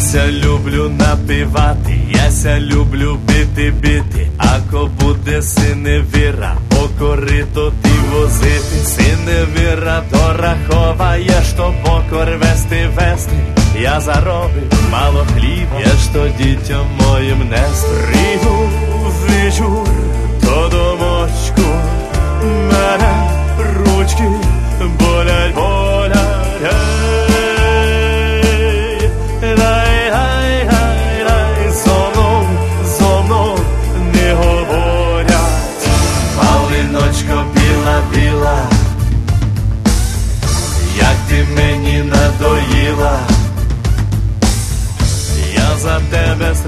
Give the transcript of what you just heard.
Яся люблю напівати, яся люблю бити, а ко буде синевіра, по корито ти возити. Синевіра дораховає, що покор вести. Я заробив мало хліба, я що дітям моїм нести. Прийду вечір до домочку, мене ручки болять. Малиночко біла, як ти мені надоїла, я за тебе